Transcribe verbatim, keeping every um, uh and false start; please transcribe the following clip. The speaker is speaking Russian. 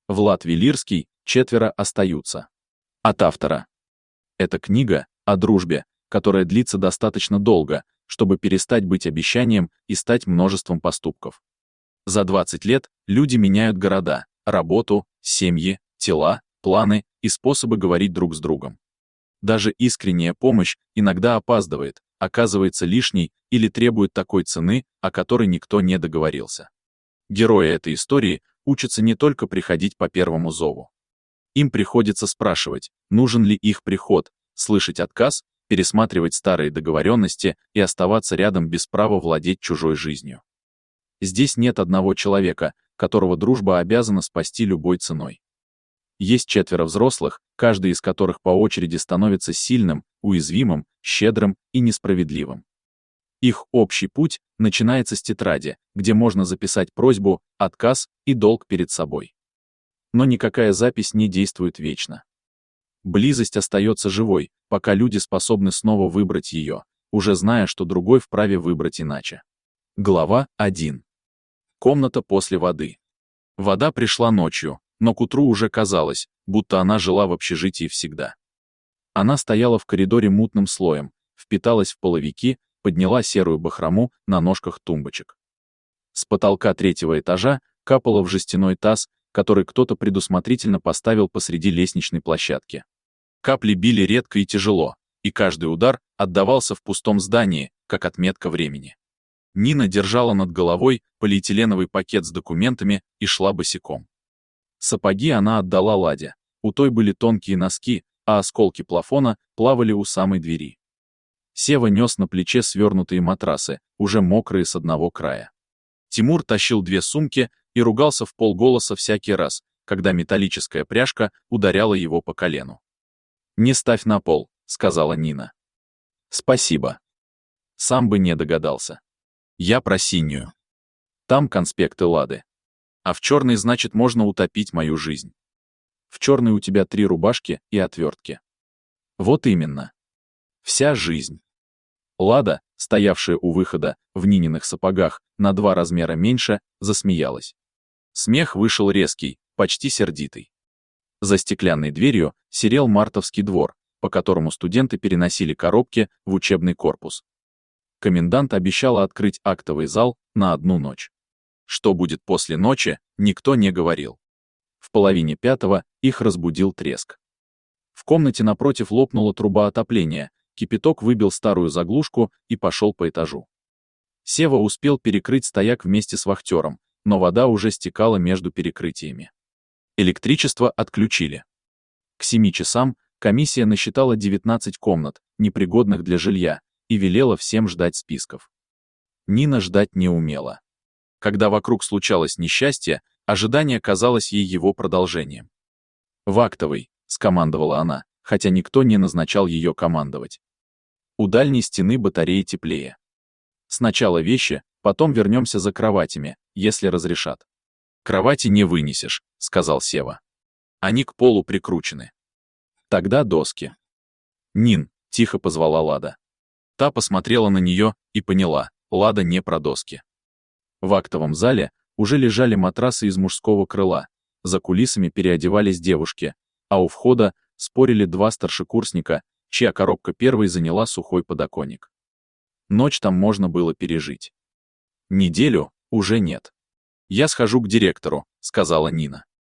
Влад Велирский, четверо остаются. От автора. Эта книга о дружбе, которая длится достаточно долго, чтобы перестать быть обещанием и стать множеством поступков. За двадцать лет люди меняют города, работу, семьи, тела, планы и способы говорить друг с другом. Даже искренняя помощь иногда опаздывает, оказывается лишней или требует такой цены, о которой никто не договорился. Герои этой истории учатся не только приходить по первому зову. Им приходится спрашивать, нужен ли их приход, слышать отказ, пересматривать старые договоренности и оставаться рядом без права владеть чужой жизнью. Здесь нет одного человека, которого дружба обязана спасти любой ценой. Есть четверо взрослых, каждый из которых по очереди становится сильным, уязвимым, щедрым и несправедливым. Их общий путь начинается с тетради, где можно записать просьбу, отказ и долг перед собой. Но никакая запись не действует вечно. Близость остается живой, пока люди способны снова выбрать ее, уже зная, что другой вправе выбрать иначе. Глава один. Комната после воды. Вода пришла ночью, но к утру уже казалось, будто она жила в общежитии всегда. Она стояла в коридоре мутным слоем, впиталась в половики, подняла серую бахрому на ножках тумбочек. С потолка третьего этажа капало в жестяной таз, который кто-то предусмотрительно поставил посреди лестничной площадки. Капли били редко и тяжело, и каждый удар отдавался в пустом здании, как отметка времени. Нина держала над головой полиэтиленовый пакет с документами и шла босиком. Сапоги она отдала Ладе, у той были тонкие носки, а осколки плафона плавали у самой двери. Сева нес на плече свернутые матрасы, уже мокрые с одного края. Тимур тащил две сумки и ругался в полголоса всякий раз, когда металлическая пряжка ударяла его по колену. «Не ставь на пол», — сказала Нина. «Спасибо. Сам бы не догадался. Я про синюю. Там конспекты Лады. А в черной, значит, можно утопить мою жизнь. В черной у тебя три рубашки и отвертки. Вот именно. Вся жизнь». Лада, стоявшая у выхода, в Нининых сапогах, на два размера меньше, засмеялась. Смех вышел резкий, почти сердитый. За стеклянной дверью серел Мартовский двор, по которому студенты переносили коробки в учебный корпус. Комендант обещал открыть актовый зал на одну ночь. Что будет после ночи, никто не говорил. В половине пятого их разбудил треск. В комнате напротив лопнула труба отопления, кипяток выбил старую заглушку и пошел по этажу. Сева успел перекрыть стояк вместе с вахтером, но вода уже стекала между перекрытиями. Электричество отключили. К семи часам комиссия насчитала девятнадцать комнат, непригодных для жилья, и велела всем ждать списков. Нина ждать не умела. Когда вокруг случалось несчастье, ожидание казалось ей его продолжением. «В актовый», — скомандовала она, хотя никто не назначал ее командовать. У дальней стены батареи теплее. Сначала вещи, потом вернемся за кроватями, если разрешат. «Кровати не вынесешь», — сказал Сева. «Они к полу прикручены». «Тогда доски». «Нин», — тихо позвала Лада. Та посмотрела на нее и поняла, Лада не про доски. В актовом зале уже лежали матрасы из мужского крыла, за кулисами переодевались девушки, а у входа спорили два старшекурсника, чья коробка первой заняла сухой подоконник. Ночь там можно было пережить. Неделю уже нет. «Я схожу к директору», — сказала Нина.